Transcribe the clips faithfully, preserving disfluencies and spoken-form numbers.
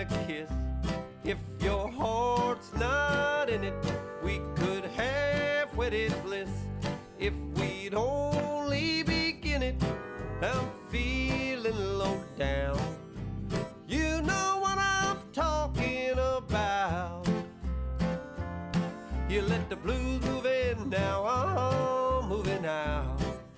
a kiss. If your heart's not in it, we could have wedded bliss. If we'd only begin it, I'm feeling low down. You know what I'm talking about. You let the blues move in, now I'm moving out.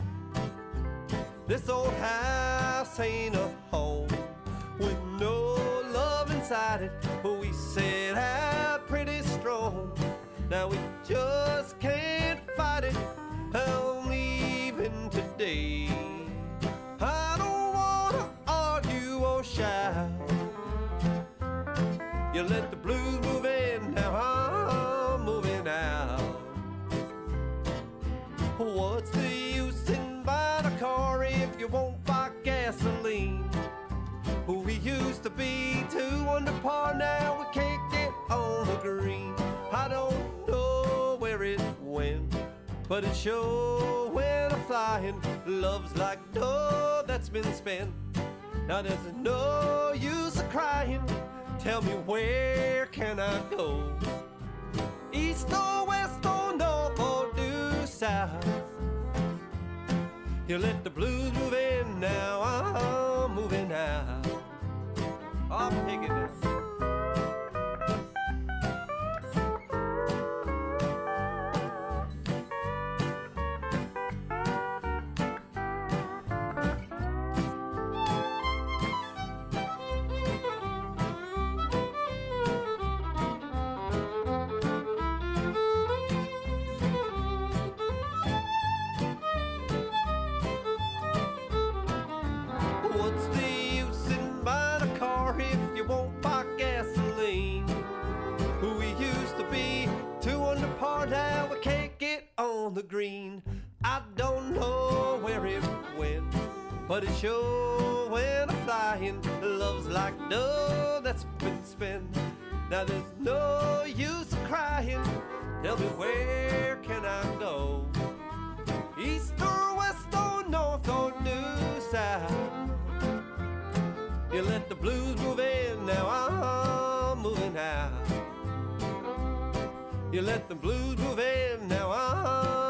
This old house ain't a home with no love inside it, but we set out pretty strong. Now we just can't fight it. I'm leaving today. I don't wanna argue or shout. You let the blues move in, now I'm moving out. What's the use in buying a car if you won't buy gasoline? We used to be two under par, now we can't get on the green. I don't know where it went, but it sure went a-flying. Love's like dough that's been spent. Now there's no use of crying. Tell me, where can I go? East or west or north or due south? You let the blues move in, now I'm moving out. I'm picking it. What's the use in buying a car if you won't buy gasoline? We used to be two under par, now we can't get on the green. I don't know where it went, but it sure went a-flying. Love's like dough that's been spent. Now there's no use of crying. Tell me, where can I go? East or west or north or due south? You let the blues move in, now I'm moving out. You let the blues move in, now I'm